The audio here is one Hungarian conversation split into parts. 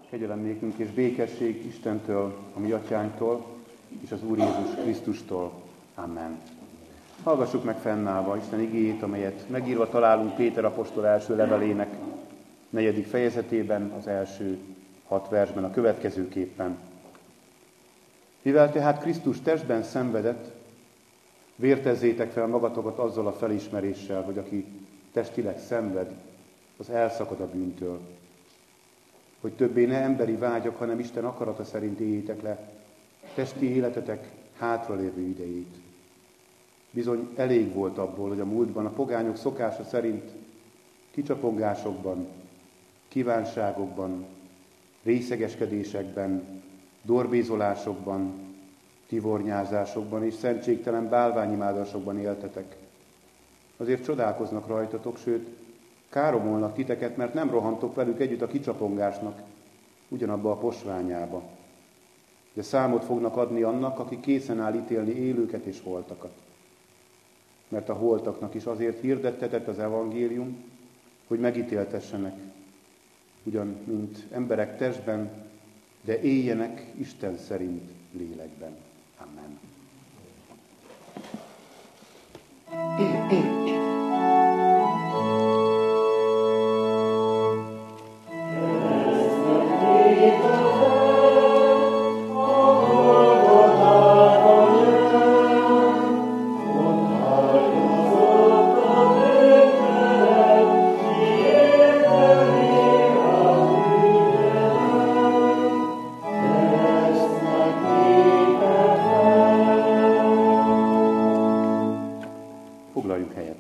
Kegyelem nékünk és békesség Istentől, a mi atyánktól, és az Úr Jézus Krisztustól. Amen. Hallgassuk meg fennállva Isten igéjét, amelyet megírva találunk Péter apostol első levelének 4. fejezetében, az első 6 versben, a következőképpen. Mivel tehát Krisztus testben szenvedett, vértezzétek fel magatokat azzal a felismeréssel, hogy aki testileg szenved, az elszakad a bűntől. Hogy többé ne emberi vágyak, hanem Isten akarata szerint éljétek le testi életetek hátralévő idejét. Bizony elég volt abból, hogy a múltban a pogányok szokása szerint kicsapongásokban, kívánságokban, részegeskedésekben, dorbézolásokban, tivornyázásokban és szentségtelen bálványimádásokban éltetek. Azért csodálkoznak rajtatok, sőt, káromolnak titeket, mert nem rohantok velük együtt a kicsapongásnak, ugyanabba a posványába. De számot fognak adni annak, aki készen áll ítélni élőket és holtakat. Mert a holtaknak is azért hirdettetett az evangélium, hogy megítéltessenek, ugyan mint emberek testben, de éljenek Isten szerint lélekben. Amen. Foglaljunk helyet.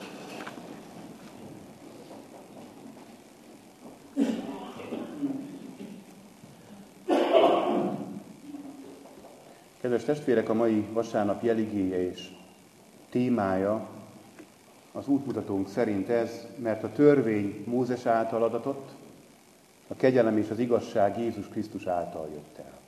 Kedves testvérek, a mai vasárnap jeligéje és témája az útmutatónk szerint ez, mert a törvény Mózes által adatott, a kegyelem és az igazság Jézus Krisztus által jött el.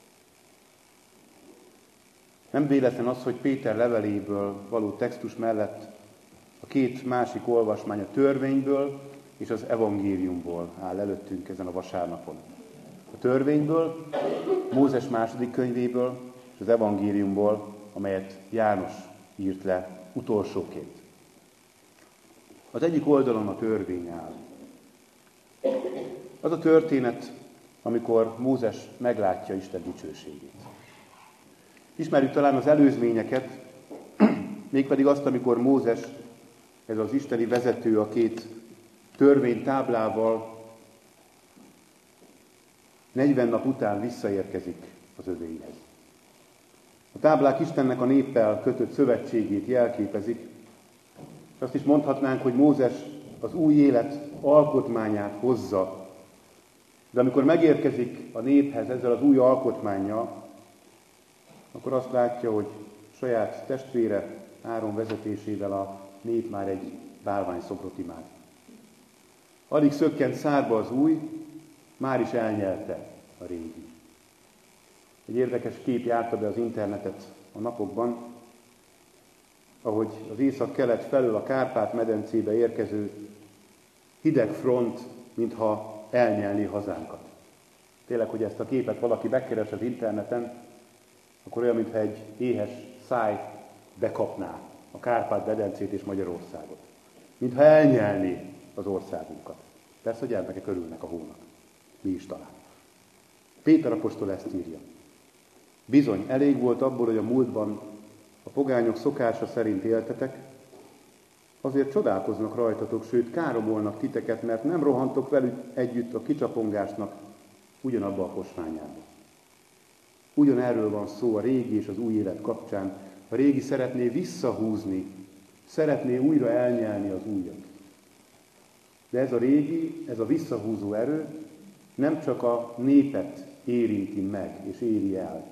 Nem véletlen az, hogy Péter leveléből való textus mellett a két másik olvasmány a törvényből és az evangéliumból áll előttünk ezen a vasárnapon. A törvényből, Mózes második könyvéből és az evangéliumból, amelyet János írt le utolsóként. Az egyik oldalon a törvény áll. Az a történet, amikor Mózes meglátja Isten dicsőségét. Ismerjük talán az előzményeket, mégpedig azt, amikor Mózes, ez az isteni vezető a két törvénytáblával 40 nap után visszaérkezik az övéihez. A táblák Istennek a néppel kötött szövetségét jelképezik, és azt is mondhatnánk, hogy Mózes az új élet alkotmányát hozza. De amikor megérkezik a néphez ezzel az új alkotmánnyal, akkor azt látja, hogy saját testvére Áron vezetésével a nép már egy bálványszobrot imád. Alig szökkent szárba az új, már is elnyelte a régi. Egy érdekes kép járta be az internetet a napokban, ahogy az észak-kelet felől a Kárpát-medencébe érkező hideg front, mintha elnyelné hazánkat. Tényleg, hogy ezt a képet valaki megkeres az interneten, akkor olyan, mintha egy éhes száj bekapná a Kárpát-medencét és Magyarországot. Mintha elnyelné a az országunkat. Persze a gyermekek örülnek a hónak. Mi is talán. Péter apostol ezt írja. Bizony, elég volt abból, hogy a múltban a pogányok szokása szerint éltetek, azért csodálkoznak rajtatok, sőt káromolnak titeket, mert nem rohantok velük együtt a kicsapongásnak ugyanabba a posványába. Ugyanerről van szó a régi és az új élet kapcsán. A régi szeretné visszahúzni, szeretné újra elnyelni az újat. De ez a régi, ez a visszahúzó erő nem csak a népet érinti meg és éri el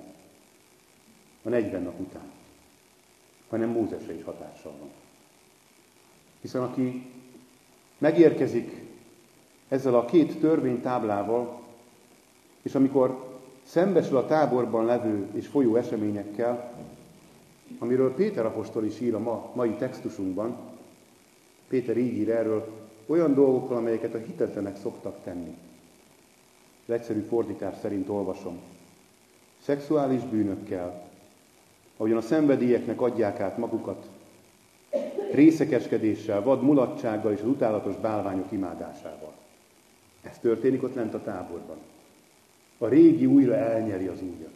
a 40 nap után, hanem Mózesre is hatással van. Hiszen aki megérkezik ezzel a két törvénytáblával, és amikor szembesül a táborban levő és folyó eseményekkel, amiről Péter apostol is ír a mai textusunkban, Péter így ír erről, olyan dolgokkal, amelyeket a hitetlenek szoktak tenni. az egyszerű fordítás szerint olvasom. Szexuális bűnökkel, ahogyan a szenvedélyeknek adják át magukat, részekeskedéssel, vad mulatsággal és az utálatos bálványok imádásával. Ez történik ott lent a táborban. A régi újra elnyeri az újat.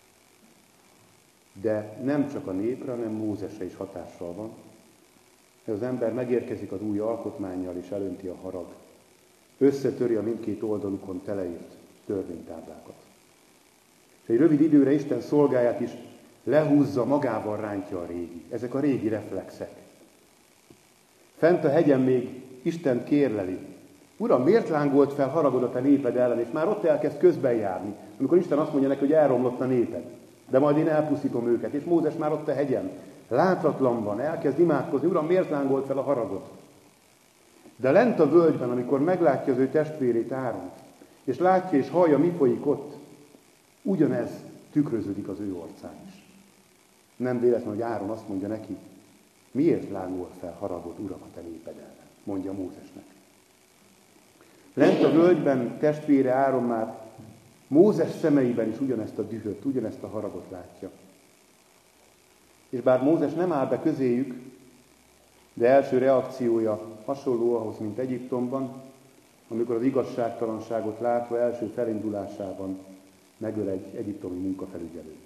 De nem csak a népre, hanem Mózesre is hatással van. Ez az ember megérkezik az új alkotmánnyal és elönti a harag. Összetöri a mindkét oldalukon teleírt törvénytáblákat. És egy rövid időre Isten szolgáját is lehúzza, magával rántja a régi. Ezek a régi reflexek. Fent a hegyen még Isten kérleli. Uram, miért lángolt fel haragod a te néped ellen? És már ott elkezd közben járni. Amikor Isten azt mondja neki, hogy elromlott a néped. De majd én elpusztítom őket. És Mózes már ott a hegyen. Láthatatlanban elkezd imádkozni. Uram, miért lángolt fel a haragod? De lent a völgyben, amikor meglátja az ő testvérét Áront, és látja és hallja, mi folyik ott, ugyanez tükröződik az ő orcán is. Nem véletlen, hogy Áron azt mondja neki, miért lángol fel haragod, Uram, a te néped ellen? Mondja Mózesnek. Lent a völgyben testvére Áron már Mózes szemeiben is ugyanezt a dühöt, ugyanezt a haragot látja. És bár Mózes nem áll be közéjük, de első reakciója hasonló ahhoz, mint Egyiptomban, amikor az igazságtalanságot látva első felindulásában megöl egy egyiptomi munkafelügyelőt.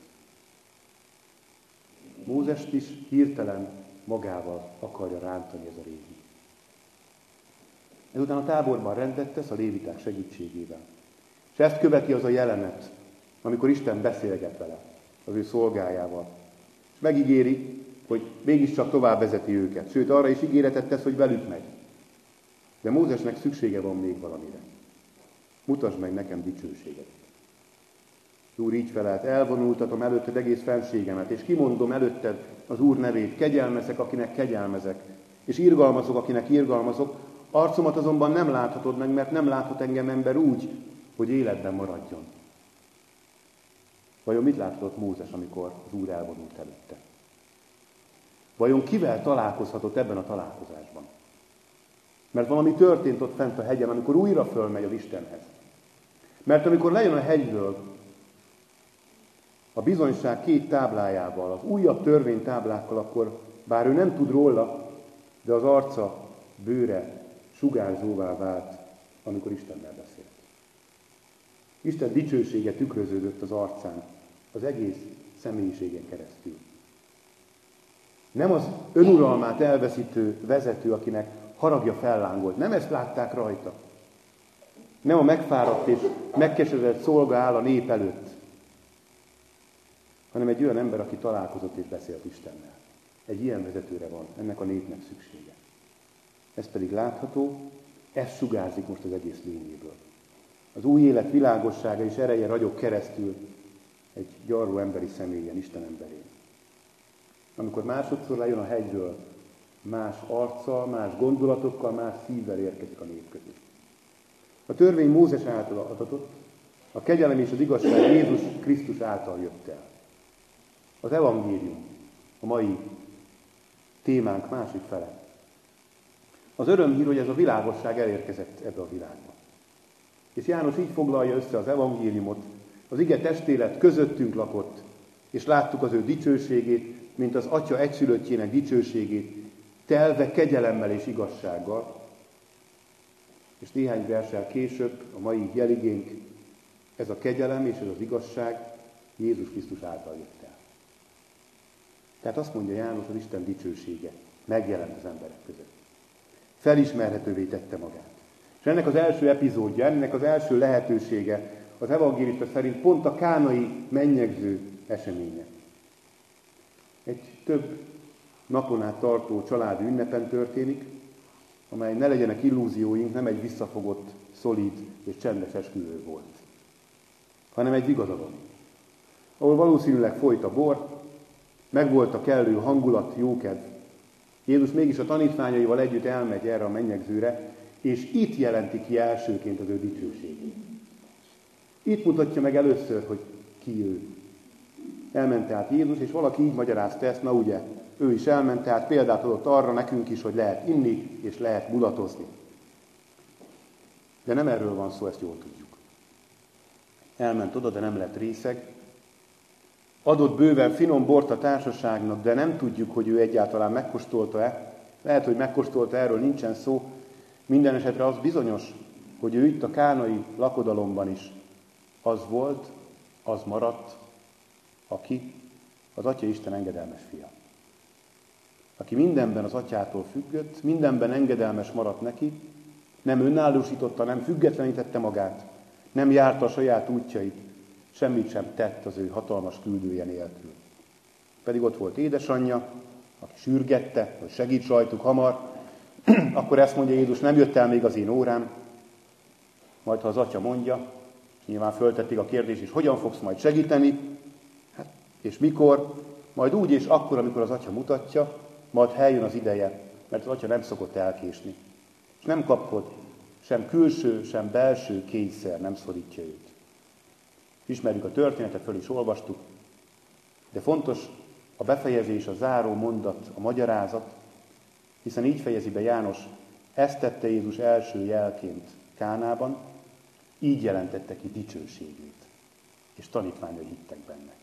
Mózest is hirtelen magával akarja rántani ez a régi. Ezután a táborban rendet tesz a léviták segítségével. És ezt követi az a jelenet, amikor Isten beszélget vele, az ő szolgájával. És megígéri, hogy mégiscsak tovább vezeti őket. Sőt, arra is ígéretet tesz, hogy velük megy. De Mózesnek szüksége van még valamire. Mutasd meg nekem dicsőséget. Úr így felelt, elvonultatom előtted egész fenségemet, és kimondom előtted az Úr nevét, kegyelmezek, akinek kegyelmezek, és irgalmazok, akinek irgalmazok, arcomat azonban nem láthatod meg, mert nem láthat engem ember úgy, hogy életben maradjon. Vajon mit láthatott Mózes, amikor az Úr elvonult előtte? Vajon kivel találkozhatott ebben a találkozásban? Mert valami történt ott fent a hegyen, amikor újra fölmegy az Istenhez. Mert amikor lejön a hegyről, a bizonyság két táblájával, az újabb törvénytáblákkal, akkor bár ő nem tud róla, de az arca, bőre sugárzóvá vált, amikor Istennel beszélt. Isten dicsősége tükröződött az arcán, az egész személyiségen keresztül. Nem az önuralmát elveszítő vezető, akinek haragja fellángolt. Nem ezt látták rajta. Nem a megfáradt és megkeseredett szolga áll a nép előtt, hanem egy olyan ember, aki találkozott és beszélt Istennel. Egy ilyen vezetőre van ennek a népnek szüksége. Ez pedig látható, ez sugárzik most az egész lényéből. Az új élet világossága és ereje ragyog keresztül egy gyarló emberi személyen, Isten emberén. Amikor másodszor lejön a hegyről, más arccal, más gondolatokkal, más szívvel érkezik a nép közé. A törvény Mózes által adatott, a kegyelem és az igazság Jézus Krisztus által jött el. Az evangélium, a mai témánk másik fele. Az örömhír, hogy ez a világosság elérkezett ebbe a világba. És János így foglalja össze az evangéliumot, az ige testélet közöttünk lakott, és láttuk az ő dicsőségét, mint az Atya egyszülöttjének dicsőségét, telve kegyelemmel és igazsággal. És néhány verssel később, a mai jeligénk, ez a kegyelem és ez az igazság Jézus Krisztus által jött el. Tehát azt mondja János, az Isten dicsősége megjelent az emberek között. Felismerhetővé tette magát. És ennek az első epizódja, ennek az első lehetősége az evangélista szerint pont a kánai mennyegző eseménye. Egy több napon át tartó családi ünnepen történik, amely, ne legyenek illúzióink, nem egy visszafogott, szolid és csendes esküvő volt, hanem egy vigadalom, ahol valószínűleg folyt a bor, megvolt a kellő hangulat, jókedv. Jézus mégis a tanítványaival együtt elmegy erre a mennyegzőre, és itt jelenti ki elsőként az ő dicsőségét. Itt mutatja meg először, hogy ki ő. Elment tehát Jézus, és valaki így magyarázta ezt, na ugye, ő is elment, tehát példát adott arra nekünk is, hogy lehet inni, és lehet mulatozni. De nem erről van szó, ezt jól tudjuk. elment oda, de nem lett részeg. Adott bőven finom bort a társaságnak, de nem tudjuk, hogy ő egyáltalán megkóstolta-e. Lehet, hogy megkóstolta, erről nincsen szó. Minden esetre az bizonyos, hogy ő itt a kánai lakodalomban is az volt, az maradt, aki az Atya Isten engedelmes fia. Aki mindenben az Atyától függött, mindenben engedelmes maradt neki, nem önállósította, nem függetlenítette magát, nem járta a saját útjait, semmit sem tett az ő hatalmas küldője nélkül. Pedig ott volt édesanyja, aki sürgette, hogy segíts rajtuk hamar, akkor ezt mondja Jézus, nem jött el még az én órám, majd ha az Atya mondja, és nyilván föltették a kérdést, és hogyan fogsz majd segíteni, hát, és mikor, majd úgy és akkor, amikor az Atya mutatja, majd eljön az ideje, mert az Atya nem szokott elkésni. És nem kapod, sem külső, sem belső kényszer nem szorítja őt. Ismerjük a történetet, föl is olvastuk, de fontos a befejezés, a záró mondat, a magyarázat, hiszen így fejezi be János, ezt tette Jézus első jelként Kánában, így jelentette ki dicsőségét, és tanítványai hittek benne.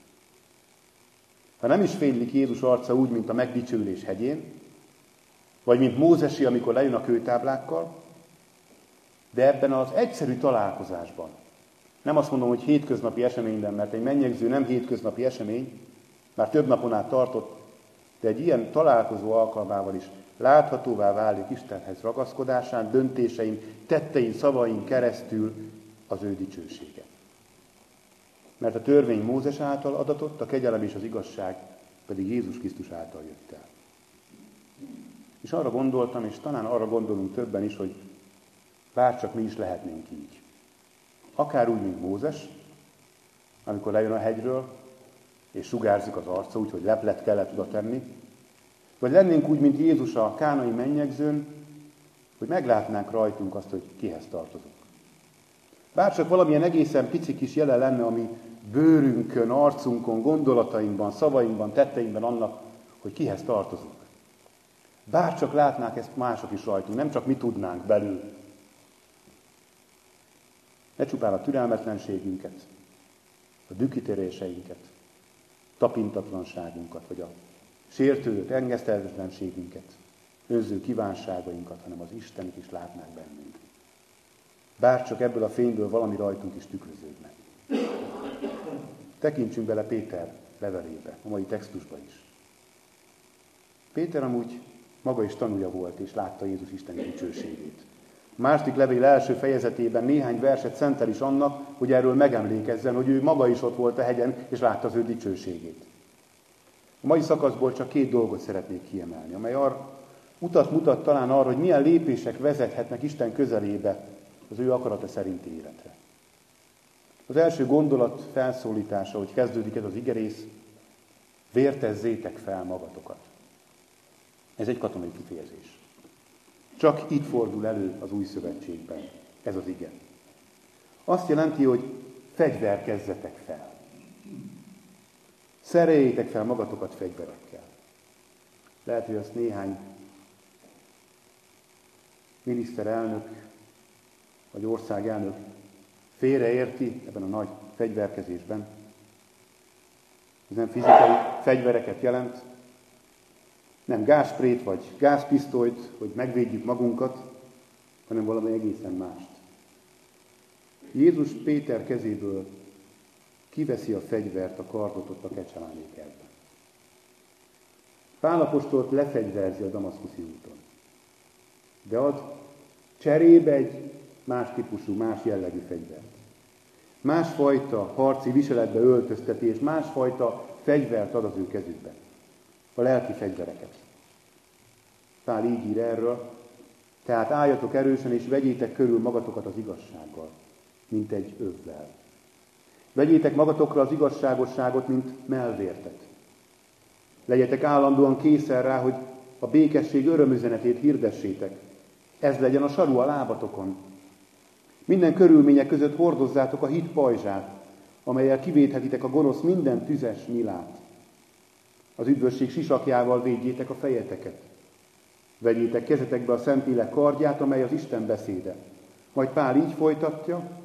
Ha nem is fénylik Jézus arca úgy, mint a megdicsőlés hegyén, vagy mint Mózesi, amikor lejön a kőtáblákkal, de ebben az egyszerű találkozásban, nem azt mondom, hogy hétköznapi eseményben, mert egy mennyegző nem hétköznapi esemény, már több napon át tartott, de egy ilyen találkozó alkalmával is láthatóvá válik Istenhez ragaszkodásán, döntésein, tettein, szavain keresztül az ő dicsősége. Mert a törvény Mózes által adatott, a kegyelem és az igazság pedig Jézus Krisztus által jött el. És arra gondoltam, és talán arra gondolunk többen is, hogy bárcsak mi is lehetnénk így. Akár úgy, mint Mózes, amikor lejön a hegyről, és sugárzik az arca, úgyhogy leplet kellett oda tenni, vagy lennénk úgy, mint Jézus a kánai mennyegzőn, hogy meglátnánk rajtunk azt, hogy kihez tartozunk. Bárcsak valamilyen egészen pici kis jele lenne, ami bőrünkön, arcunkon, gondolatainkban, szavainkban, tetteinkben annak, hogy kihez tartozunk. Bárcsak látnák ezt mások is rajtunk, nem csak mi tudnánk belül. Ne csupán a türelmetlenségünket, a dühkitéréseinket, tapintatlanságunkat, vagy a sértődött engesztelhetetlenségünket, önző kívánságainkat, hanem az Istenit is látnák bennünk. Bárcsak ebből a fényből valami rajtunk is tükröződne. Tekintsünk bele Péter levelébe, a mai textusba is. Péter amúgy maga is tanúja volt, és látta Jézus isteni dicsőségét. A második levél első fejezetében néhány verset szentel is annak, hogy erről megemlékezzen, hogy ő maga is ott volt a hegyen, és látta az ő dicsőségét. A mai szakaszból csak 2 dolgot szeretnék kiemelni, amely utat mutat talán arra, hogy milyen lépések vezethetnek Isten közelébe az ő akarata szerinti életre. Az első gondolat felszólítása, hogy kezdődik ez az igerész, vértezzétek fel magatokat. Ez egy katonai kifejezés. Csak itt fordul elő az új szövetségben ez az ige. Azt jelenti, hogy fegyverkezzetek fel. Szereljétek fel magatokat fegyverekkel. Lehet, hogy azt néhány miniszterelnök vagy országelnök félreérti ebben a nagy fegyverkezésben. Ez nem fizikai fegyvereket jelent, nem gázsprét vagy gázpisztolyt, hogy megvédjük magunkat, hanem valami egészen mást. Jézus Péter kezéből kiveszi a fegyvert, a kardot ott a Kecsemáné kertben. Pál apostolt lefegyverzi a damaszkuszi úton. De ad cserébe egy más típusú, más jellegű fegyvert. Másfajta harci viseletbe öltözteti, és másfajta fegyvert ad az ő kezükbe. A lelki fegyvereket. Pál így ír erről, tehát álljatok erősen, és vegyétek körül magatokat az igazsággal, mint egy övvel. Vegyétek magatokra az igazságosságot, mint mellvértet. Legyetek állandóan készen rá, hogy a békesség örömüzenetét hirdessétek. Ez legyen a saru a lábatokon. Minden körülmények között hordozzátok a hit pajzsát, amellyel kivédhetitek a gonosz minden tüzes nyilát. Az üdvösség sisakjával védjétek a fejeteket. Vegyétek kezetekbe a Szentlélek kardját, amely az Isten beszéde. Majd Pál így folytatja,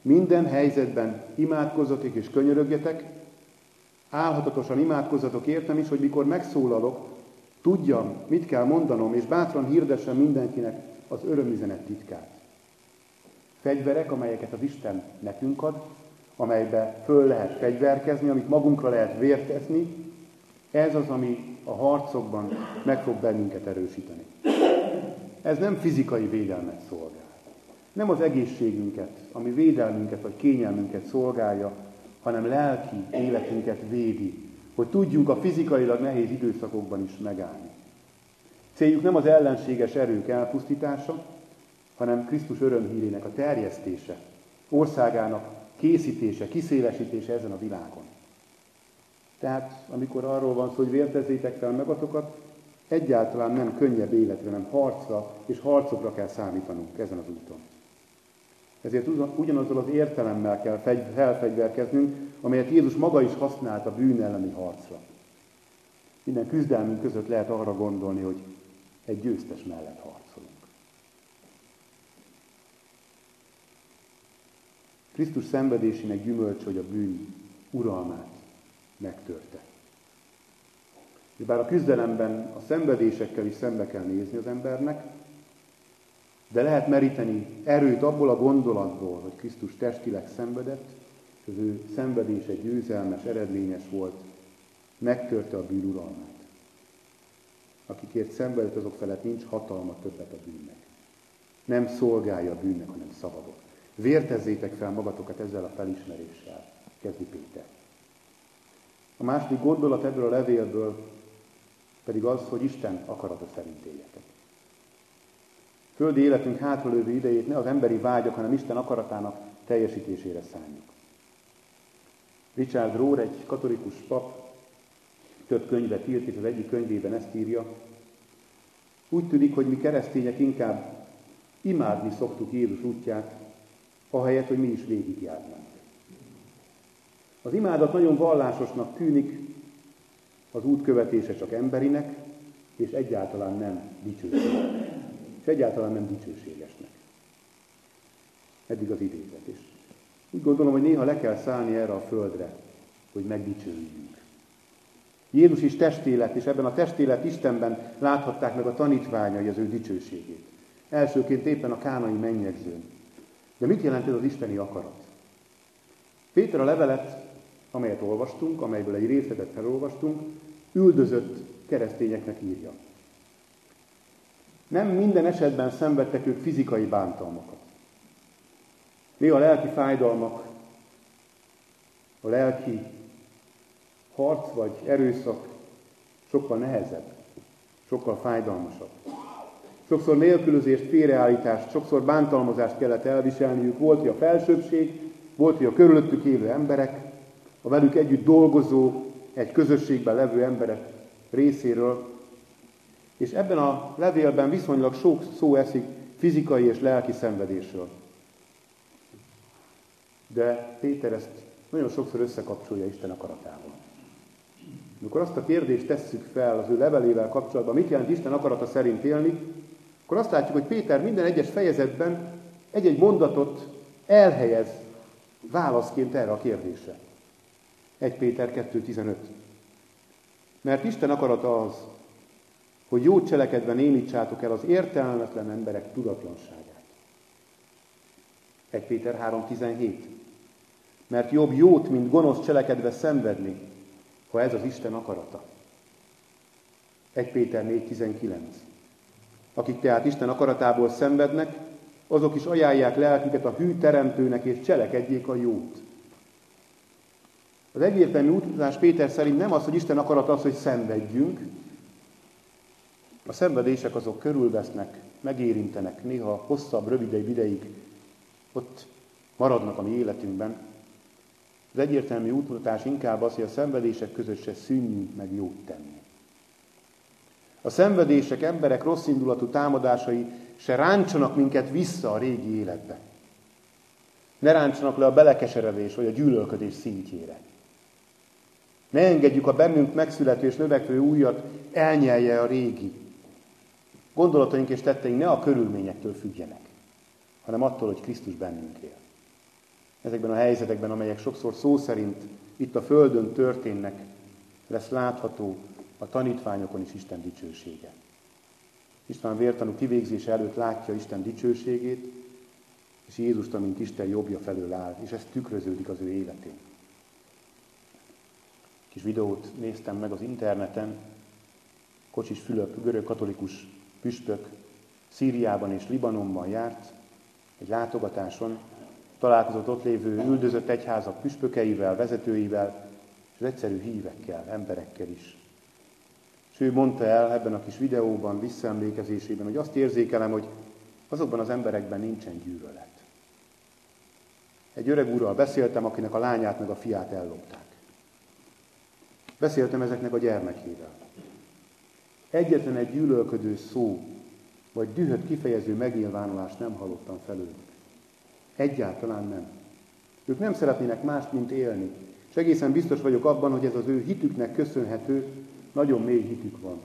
Minden helyzetben imádkozzatok és könyörögjetek, álhatatosan imádkozzatok értem is, hogy mikor megszólalok, tudjam, mit kell mondanom, és bátran hirdessem mindenkinek az örömüzenet titkát. Fegyverek, amelyeket az Isten nekünk ad, amelybe föl lehet fegyverkezni, amit magunkra lehet vértezni, ez az, ami a harcokban meg fog bennünket erősíteni. Ez nem fizikai védelmet szolgál. Nem az egészségünket, ami védelmünket vagy kényelmünket szolgálja, hanem lelki életünket védi, hogy tudjunk a fizikailag nehéz időszakokban is megállni. Céljuk nem az ellenséges erők elpusztítása, hanem Krisztus örömhírének a terjesztése, országának készítése, kiszélesítése ezen a világon. Tehát, amikor arról van szó, hogy vértezzétek fel magatokat, egyáltalán nem könnyebb életre, hanem harcra és harcokra kell számítanunk ezen az úton. Ezért ugyanazzal az értelemmel kell felfegyverkeznünk, amelyet Jézus maga is használt a bűn elleni harcra. Minden küzdelmünk között lehet arra gondolni, hogy egy győztes mellett harcolunk. Krisztus szenvedésének gyümölcse, hogy a bűn uralmát megtörte. És bár a küzdelemben a szenvedésekkel is szembe kell nézni az embernek, de lehet meríteni erőt abból a gondolatból, hogy Krisztus testileg szenvedett, és az ő szenvedése győzelmes, eredményes volt, megtörte a bűn uralmát. Akikért szenvedett, azok felett nincs hatalma többet a bűnnek. Nem szolgálja a bűnnek, hanem szabadok. Vértezzétek fel magatokat ezzel a felismeréssel, kezdi Péter. A második gondolat ebből a levélből pedig az, hogy Isten akarata szerint éljetek. Földi életünk hátralövő idejét ne az emberi vágyak, hanem Isten akaratának teljesítésére szánjuk. Richard Rohr, egy katolikus pap, több könyvet írt, és az egyik könyvében ezt írja. Úgy tűnik, hogy mi keresztények inkább imádni szoktuk Jézus útját, ahelyett, hogy mi is végigjárnánk. Az imádat nagyon vallásosnak tűnik, az út követése csak emberinek, és egyáltalán nem dicsőségesnek. És egyáltalán nem dicsőségesnek. Eddig az idézet is. Úgy gondolom, hogy néha le kell szállni erre a földre, hogy megdicsőjünk. Jézus is testélet, és ebben a testélet Istenben láthatták meg a tanítványai az ő dicsőségét. Elsőként éppen a kánai mennyegzőn. De mit jelent ez az isteni akarat? Péter a levelet, amelyet olvastunk, amelyből egy részletet felolvastunk, üldözött keresztényeknek írja. Nem minden esetben szenvedtek ők fizikai bántalmakat. Néha a lelki fájdalmak, a lelki harc vagy erőszak sokkal nehezebb, sokkal fájdalmasabb. Sokszor nélkülözést, félreállítást, sokszor bántalmazást kellett elviselniük. Volt, hogy a felsőbbség, volt, hogy a körülöttük élő emberek, a velük együtt dolgozó, egy közösségben levő emberek részéről. És ebben a levélben viszonylag sok szó esik fizikai és lelki szenvedésről. De Péter ezt nagyon sokszor összekapcsolja Isten akaratával. Amikor azt a kérdést tesszük fel az ő levelével kapcsolatban, mit jelent Isten akarata szerint élni, akkor azt látjuk, hogy Péter minden egyes fejezetben egy-egy mondatot elhelyez válaszként erre a kérdésre. 1 Péter 2.15. Mert Isten akarata az, hogy jót cselekedve némítsátok el az értelmetlen emberek tudatlanságát. 1 Péter 3.17. Mert jobb jót, mint gonosz cselekedve szenvedni, ha ez az Isten akarata. 1 Péter 4.19. Akik tehát Isten akaratából szenvednek, azok is ajánlják lelküket a hű teremtőnek, és cselekedjék a jót. Az egyértelmű útmutatás Péter szerint nem az, hogy Isten akarata az, hogy szenvedjünk. A szenvedések azok körülvesznek, megérintenek, néha hosszabb, rövidebb ideig ott maradnak a mi életünkben. Az egyértelmű útmutatás inkább az, hogy a szenvedések között se szűnjünk meg jót tenni. A szenvedések, emberek rosszindulatú támadásai se ráncsanak minket vissza a régi életbe. Ne ráncsanak le a belekeseredés vagy a gyűlölködés szintjére. Ne engedjük a bennünk megszülető és növekvő újat elnyelje a régi. Gondolataink és tetteink ne a körülményektől függjenek, hanem attól, hogy Krisztus bennünk él. ezekben a helyzetekben, amelyek sokszor szó szerint itt a földön történnek, lesz látható a tanítványokon is Isten dicsősége. István vértanú kivégzése előtt látja Isten dicsőségét, és Jézust, amint Isten jobbja felől áll, és ez tükröződik az ő életén. Kis videót néztem meg az interneten, Kocsis Fülöp, görög katolikus püspök, Szíriában és Libanonban járt, egy látogatáson, találkozott ott lévő üldözött egyházak püspökeivel, vezetőivel, és az egyszerű hívekkel, emberekkel is. És ő mondta el ebben a kis videóban, visszaemlékezésében, hogy azt érzékelem, hogy azokban az emberekben nincsen gyűlölet. Egy öreg úrral beszéltem, akinek a lányát meg a fiát ellopták. Beszéltem ezeknek a gyermekével. Egyetlen egy gyűlölködő szó, vagy dühöt kifejező megnyilvánulást nem hallottam felőlük. Egyáltalán nem. Ők nem szeretnének mást, mint élni. És egészen biztos vagyok abban, hogy ez az ő hitüknek köszönhető, nagyon mély hitük van.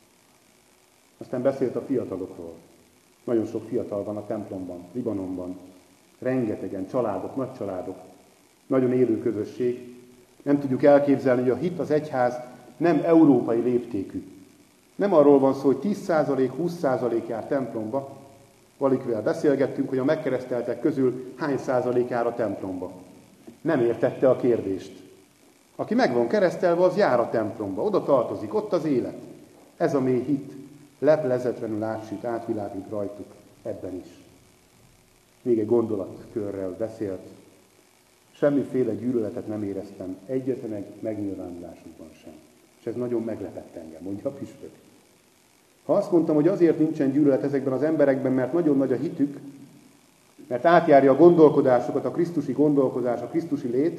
Aztán beszélt a fiatalokról. Nagyon sok fiatal van a templomban, Libanonban. Rengetegen, családok, nagy családok. Nagyon élő közösség. Nem tudjuk elképzelni, hogy a hit, az egyház nem európai léptékű. Nem arról van szó, hogy 10%, 20% jár templomba. Valakivel beszélgettünk, hogy a megkereszteltek közül hány százalék jár a templomba. Nem értette a kérdést. Aki meg van keresztelve, az jár a templomba. Oda tartozik, ott az élet. Ez a mély hit leplezetlenül átsüt, átviláglik rajtuk ebben is. Még egy gondolatkörrel beszélt. Semmiféle gyűlöletet nem éreztem, egyetlen egy megnyilvánulásukban sem. És ez nagyon meglepett engem, mondja a püspök. Ha azt mondtam, hogy azért nincsen gyűlölet ezekben az emberekben, mert nagyon nagy a hitük, mert átjárja a gondolkodásukat, a krisztusi gondolkodás, a krisztusi lét,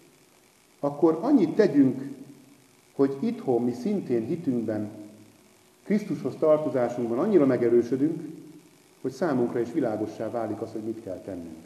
akkor annyit tegyünk, hogy itthon mi szintén hitünkben, Krisztushoz tartozásunkban annyira megerősödünk, hogy számunkra is világossá válik az, hogy mit kell tennünk.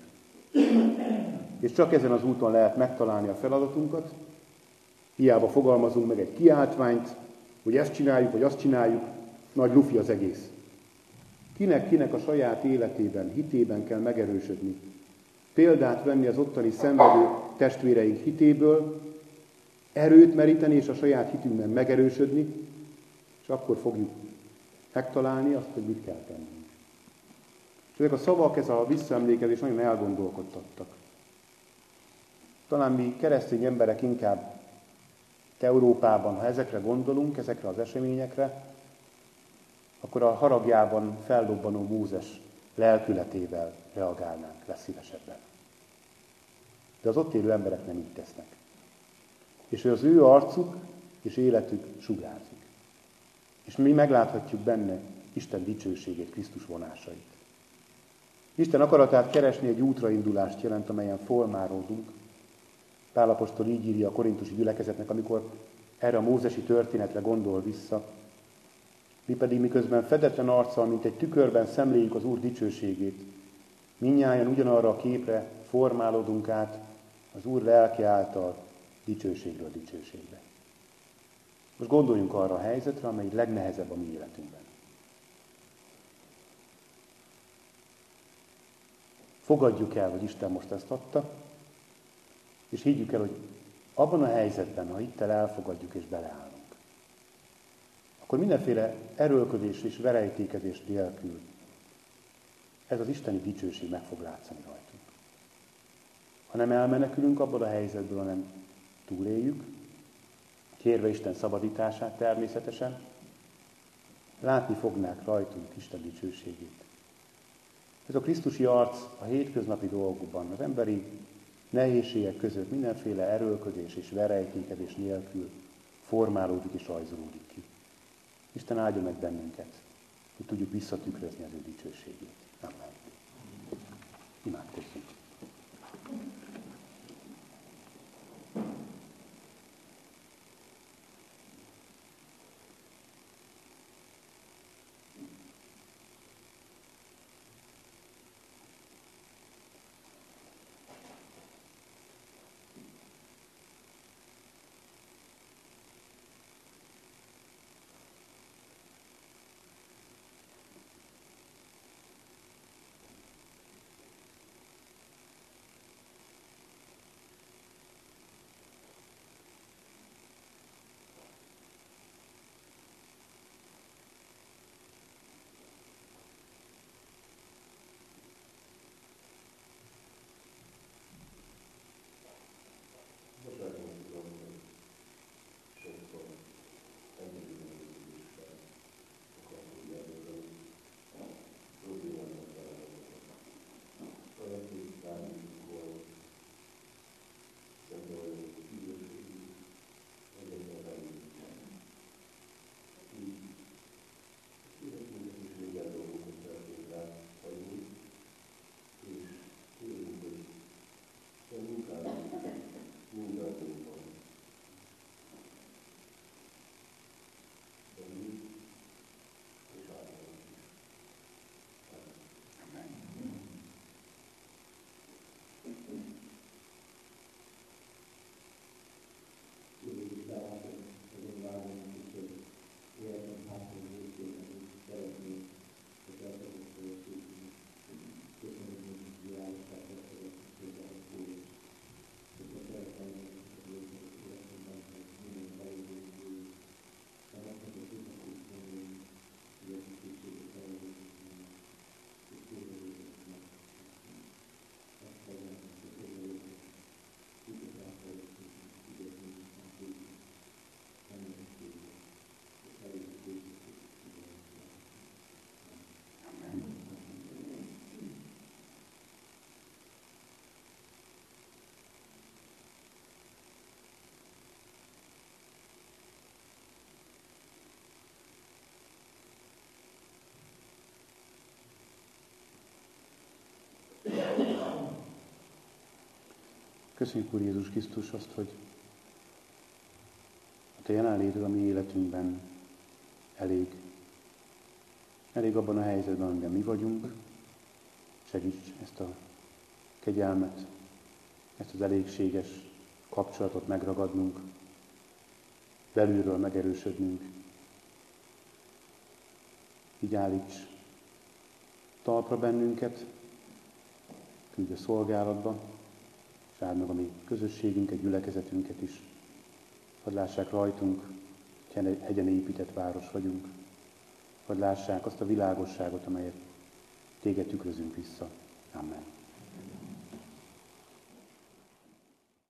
És csak ezen az úton lehet megtalálni a feladatunkat, hiába fogalmazunk meg egy kiáltványt, hogy ezt csináljuk, vagy azt csináljuk, nagy lufi az egész. Kinek a saját életében, hitében kell megerősödni. Példát venni az ottani szenvedő testvéreink hitéből, erőt meríteni és a saját hitünkben megerősödni, és akkor fogjuk megtalálni azt, hogy mit kell tennünk. És ezek a szavak, ez a visszaemlékezés nagyon elgondolkodtattak. Talán mi keresztény emberek inkább Európában, ha ezekre gondolunk, ezekre az eseményekre, akkor a haragjában feldobbanó Mózes lelkületével reagálnánk legszívesebben. De az ott élő emberek nem így tesznek. És az ő arcuk és életük sugárzik. És mi megláthatjuk benne Isten dicsőségét, Krisztus vonásait. Isten akaratát keresni egy útraindulást jelent, amelyen formálódunk. Pál apostol így írja a korintusi gyülekezetnek, amikor erre a mózesi történetre gondol vissza. Mi pedig miközben fedetlen arccal, mint egy tükörben szemléljük az Úr dicsőségét, mindnyájan ugyanarra a képre formálódunk át az Úr lelke által dicsőségről dicsőségbe. Most gondoljunk arra a helyzetre, amely legnehezebb a mi életünkben. Fogadjuk el, hogy Isten most ezt adta, és higgyük el, hogy abban a helyzetben, ha hittel elfogadjuk és beleállunk, akkor mindenféle erőlködés és verejtékezés nélkül ez az isteni dicsőség meg fog látszani rajtunk. Ha nem elmenekülünk abból a helyzetből, hanem túléljük, kérve Isten szabadítását természetesen, látni fognák rajtunk Isten dicsőségét. Ez a krisztusi arc a hétköznapi dolgokban, az emberi nehézségek között mindenféle erőlködés és verejtékezés nélkül formálódik és rajzolódik ki. Isten áldja meg bennünket, hogy tudjuk visszatükrözni az ő dicsőségét. Amen. Imádkozzunk. Köszönjük, Úr Jézus Krisztus, azt, hogy a Te jelenléted a mi életünkben elég. Elég abban a helyzetben, amiben mi vagyunk. Segíts ezt a kegyelmet, ezt az elégséges kapcsolatot megragadnunk, belülről megerősödnünk. Így állíts talpra bennünket, küldj a szolgálatba, és áld meg a mi közösségünket, gyülekezetünket is. Hadd lássák rajtunk, hogy hegyen épített város vagyunk. Hadd lássák azt a világosságot, amelyet Téged tükrözünk vissza. Amen.